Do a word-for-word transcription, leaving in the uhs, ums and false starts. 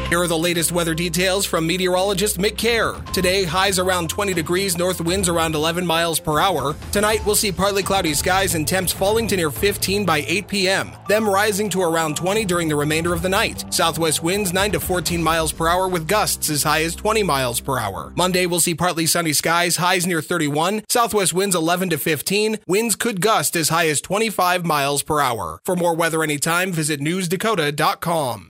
Here are the latest weather details from meteorologist Mick Kerr. Today, highs around twenty degrees, north winds around eleven miles per hour. Tonight, we'll see partly cloudy skies and temps falling to near fifteen by eight p.m., them rising to around twenty during the remainder of the night. Southwest winds nine to fourteen miles per hour with gusts as high as twenty miles per hour. Monday, we'll see partly sunny skies, highs near thirty-one. Southwest winds eleven to fifteen. Winds could gust as high as twenty-five miles per hour. For more weather anytime, visit news dakota dot com.